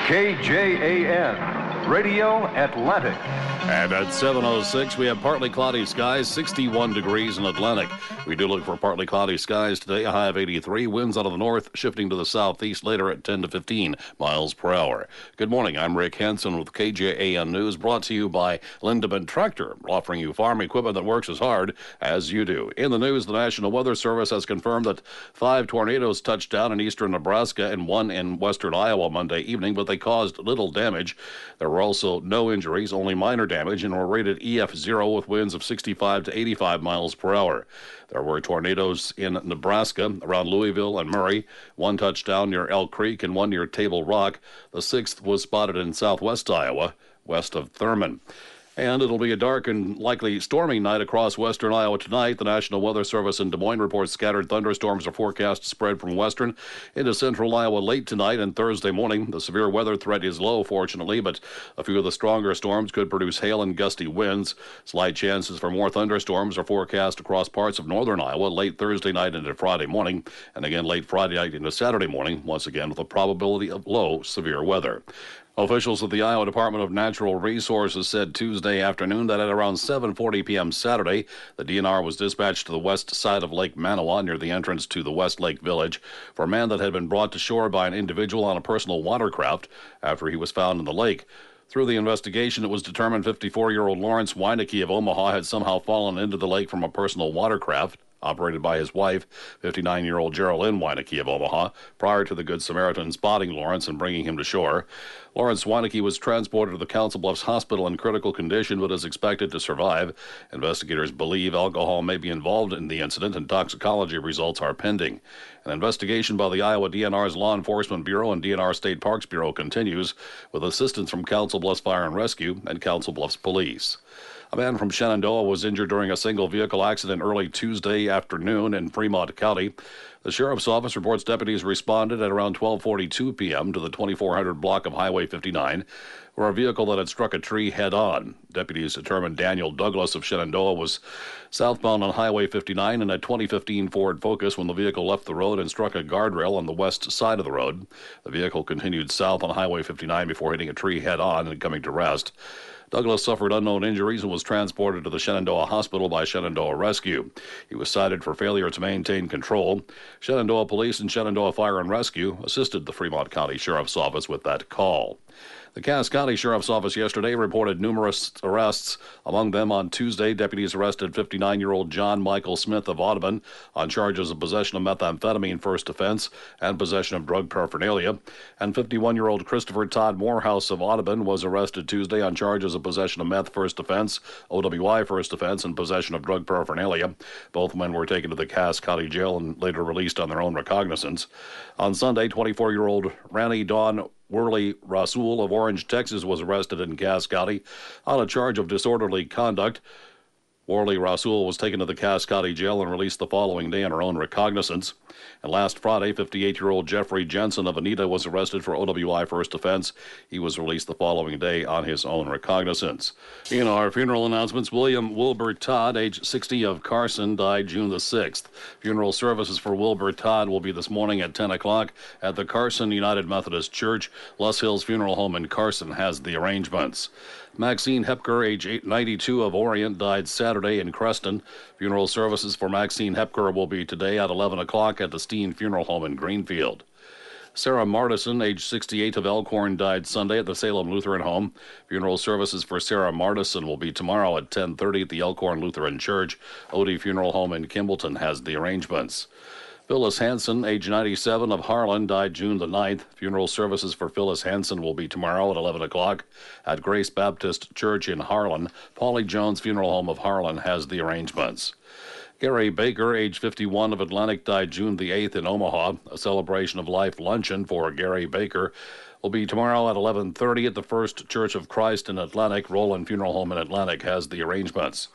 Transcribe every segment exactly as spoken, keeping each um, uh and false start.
K J A N, Radio Atlantic. And at seven oh six, we have partly cloudy skies, sixty-one degrees in Atlantic. We do look for partly cloudy skies today, a high of eighty-three. Winds out of the north, shifting to the southeast later at ten to fifteen miles per hour. Good morning. I'm Rick Hansen with K J A N News, brought to you by Lindemann Tractor, offering you farm equipment that works as hard as you do. In the news, the National Weather Service has confirmed that five tornadoes touched down in eastern Nebraska and one in western Iowa Monday evening, but they caused little damage. There were also no injuries, only minor damage. damage and were rated E F zero with winds of sixty-five to eighty-five miles per hour. There were tornadoes in Nebraska around Louisville and Murray, one touchdown near Elk Creek and one near Table Rock. The sixth was spotted in southwest Iowa, west of Thurman. And it'll be a dark and likely stormy night across western Iowa tonight. The National Weather Service in Des Moines reports scattered thunderstorms are forecast to spread from western into central Iowa late tonight and Thursday morning. The severe weather threat is low, fortunately, but a few of the stronger storms could produce hail and gusty winds. Slight chances for more thunderstorms are forecast across parts of northern Iowa late Thursday night into Friday morning, and again late Friday night into Saturday morning, once again with a probability of low severe weather. Officials at the Iowa Department of Natural Resources said Tuesday afternoon that at around seven forty p.m. Saturday, the D N R was dispatched to the west side of Lake Manawa near the entrance to the West Lake Village for a man that had been brought to shore by an individual on a personal watercraft after he was found in the lake. Through the investigation, it was determined fifty-four-year-old Lawrence Weinecke of Omaha had somehow fallen into the lake from a personal watercraft operated by his wife, fifty-nine-year-old Geraldine Weinecke of Omaha, prior to the Good Samaritan spotting Lawrence and bringing him to shore. Lawrence Weinecke was transported to the Council Bluffs Hospital in critical condition but is expected to survive. Investigators believe alcohol may be involved in the incident and toxicology results are pending. An investigation by the Iowa D N R's Law Enforcement Bureau and D N R State Parks Bureau continues with assistance from Council Bluffs Fire and Rescue and Council Bluffs Police. A man from Shenandoah was injured during a single-vehicle accident early Tuesday afternoon in Fremont County. The Sheriff's Office reports deputies responded at around twelve forty-two p.m. to the twenty-four hundred block of Highway fifty-nine, where a vehicle that had struck a tree head-on. Deputies determined Daniel Douglas of Shenandoah was southbound on Highway fifty-nine in a twenty fifteen Ford Focus when the vehicle left the road and struck a guardrail on the west side of the road. The vehicle continued south on Highway fifty-nine before hitting a tree head-on and coming to rest. Douglas suffered unknown injuries and was transported to the Shenandoah Hospital by Shenandoah Rescue. He was cited for failure to maintain control. Shenandoah Police and Shenandoah Fire and Rescue assisted the Fremont County Sheriff's Office with that call. The Cass County Sheriff's Office yesterday reported numerous arrests. Among them, on Tuesday, deputies arrested fifty-nine-year-old John Michael Smith of Audubon on charges of possession of methamphetamine, first offense, and possession of drug paraphernalia. And fifty-one-year-old Christopher Todd Morehouse of Audubon was arrested Tuesday on charges of possession of meth, first offense, O W I, first offense, and possession of drug paraphernalia. Both men were taken to the Cass County Jail and later released on their own recognizance. On Sunday, twenty-four-year-old Randy Dawn Worley Rasul of Orange, Texas, was arrested in Cass County on a charge of disorderly conduct. Worley Rasul was taken to the Cass County Jail and released the following day on her own recognizance. And last Friday, fifty-eight-year-old Jeffrey Jensen of Anita was arrested for O W I first offense. He was released the following day on his own recognizance. In our funeral announcements, William Wilbur Todd, age sixty, of Carson, died June the sixth. Funeral services for Wilbur Todd will be this morning at ten o'clock at the Carson United Methodist Church. Les Hills Funeral Home in Carson has the arrangements. Maxine Hepker, age ninety-two, of Orient, died Saturday in Creston. Funeral services for Maxine Hepker will be today at eleven o'clock at the Steen Funeral Home in Greenfield. Sarah Martison, age sixty-eight, of Elkhorn, died Sunday at the Salem Lutheran Home. Funeral services for Sarah Martison will be tomorrow at ten thirty at the Elkhorn Lutheran Church. Odie Funeral Home in Kimballton has the arrangements. Phyllis Hansen, age ninety-seven, of Harlan, died June the ninth. Funeral services for Phyllis Hansen will be tomorrow at eleven o'clock at Grace Baptist Church in Harlan. Paulie Jones Funeral Home of Harlan has the arrangements. Gary Baker, age fifty-one, of Atlantic, died June the eighth in Omaha. A celebration of life luncheon for Gary Baker will be tomorrow at eleven thirty at the First Church of Christ in Atlantic. Roland Funeral Home in Atlantic has the arrangements.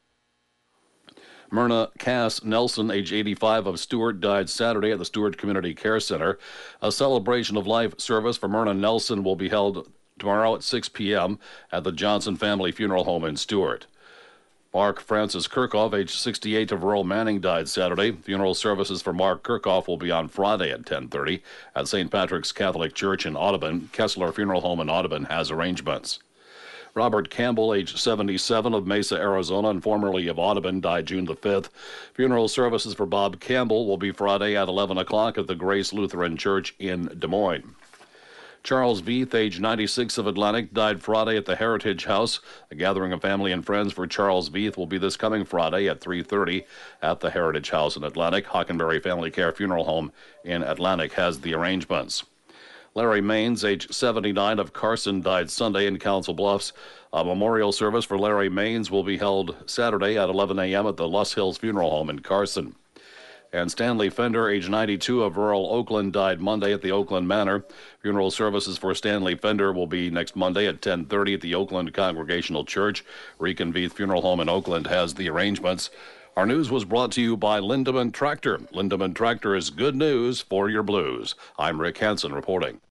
Myrna Cass Nelson, age eighty-five, of Stewart, died Saturday at the Stewart Community Care Center. A celebration of life service for Myrna Nelson will be held tomorrow at six p.m. at the Johnson Family Funeral Home in Stewart. Mark Francis Kirchhoff, age sixty-eight, of rural Manning, died Saturday. Funeral services for Mark Kirchhoff will be on Friday at ten thirty at Saint Patrick's Catholic Church in Audubon. Kessler Funeral Home in Audubon has arrangements. Robert Campbell, age seventy-seven, of Mesa, Arizona, and formerly of Audubon, died June the fifth. Funeral services for Bob Campbell will be Friday at eleven o'clock at the Grace Lutheran Church in Des Moines. Charles Veith, age ninety-six, of Atlantic, died Friday at the Heritage House. A gathering of family and friends for Charles Veith will be this coming Friday at three thirty at the Heritage House in Atlantic. Hockenberry Family Care Funeral Home in Atlantic has the arrangements. Larry Maines, age seventy-nine, of Carson, died Sunday in Council Bluffs. A memorial service for Larry Maines will be held Saturday at eleven a.m. at the Luss Hills Funeral Home in Carson. And Stanley Fender, age ninety-two, of rural Oakland, died Monday at the Oakland Manor. Funeral services for Stanley Fender will be next Monday at ten thirty at the Oakland Congregational Church. Rican Veith Funeral Home in Oakland has the arrangements. Our news was brought to you by Lindemann Tractor. Lindemann Tractor is good news for your blues. I'm Rick Hansen reporting.